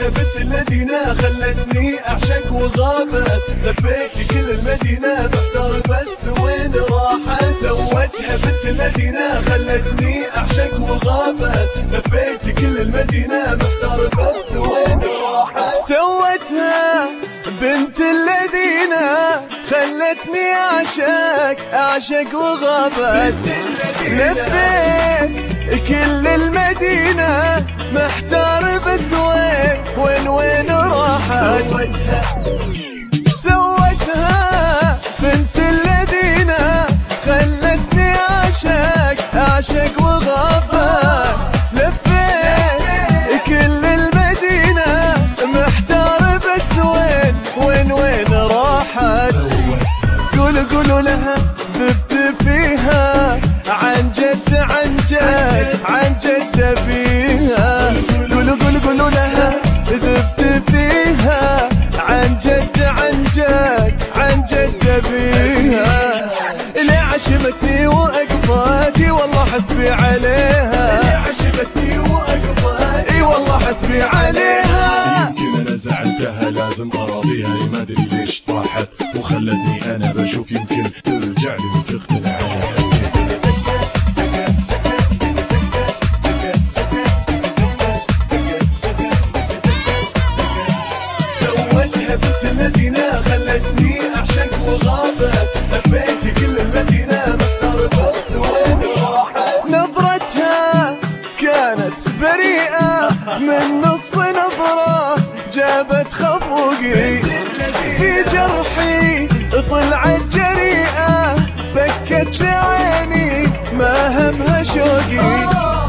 بنت المدينة خلتني أعشق وغابت، لفيت كل المدينة محتار بس وين راحت. سوتها بنت المدينة خلتني أعشق وغابت، لفيت كل المدينة محتار بس وين راحت. سوتها بنت المدينة خلتني أعشق وغابت، لفيت كل المدينة محتار بس وين راحت. سوتها بنت الذين خلتني أعشق وغابت، لفيت كل المدينة محتار بس وين راحت. قولوا لها ذبت فيها عن جد فيها. قولوا لها ذبت فيها عن جد فيها. اللي عشمتني وأقفاتي والله حسبي عليها، اللي عشمتني وأقفاتي والله حسبي عليها. يمكن أنا زعلتها لازم أراضيها، ما أدري ليش طاحت وخلتني أنا بشوف يمكن ترجع لي وتقتنع عليها. المدينة خلتني أعشق وغابت، لفيت كل المدينة محتار بس وين راحت. نظرتها كانت بريئة من نص نظرة جابت خفوقي، في جرحي طلعت جريئة بكت لعيني ما همها شوقي.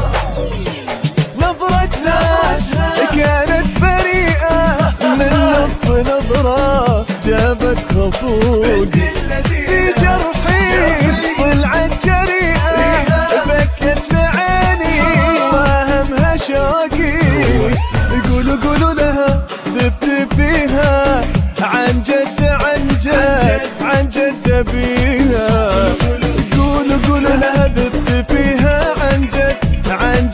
نظرتها كانت بريئة من نص نظرة جابت خفوقي، في جرحي طلعت جريئة بكت لعيني ما همها شوقي. قولوا لها ذبت فيها عن جد فيها. قولوا لها ذبت فيها عن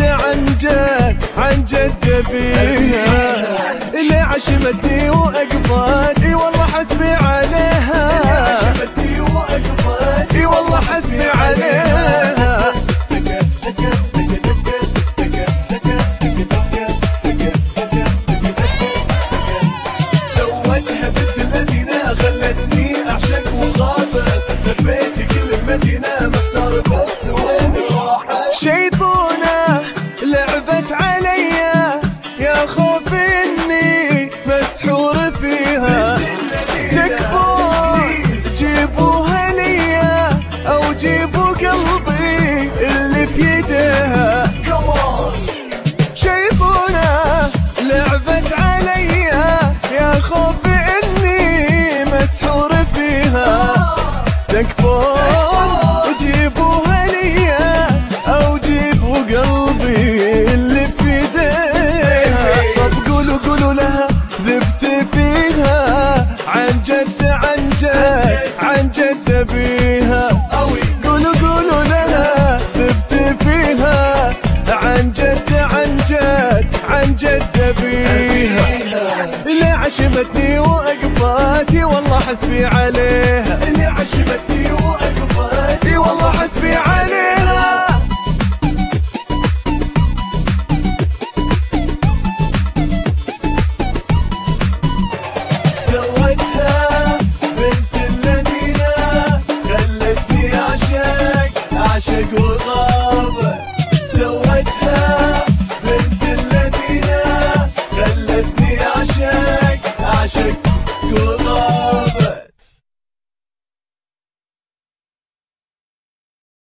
جد فيها. اللي عشمتني وأقفاتي والله حسبي عليها، اللي عشمتني وأقفاتي والله حسبي عليها. سوتها بنت المدينة خلتني أعشق وغابت، لفيت كل المدينة محتار بس وين راحت. شيطونة لعبت عليا يا خوف إني مسحور فيها، تكفون جيبوها ليا أو جيبوا قلبي اللي في يديها. شيطونة لعبت عليا يا خوف إني مسحور فيها، تكفون جيبوها ليا أو جيبوا قلبي اللي في يديها. طب قولوا لها ذبت فيها عن جد فيها. قولوا لها ذبت فيها عن جد فيها. اللي عشمتني وأقفاتي والله حسبي عليها.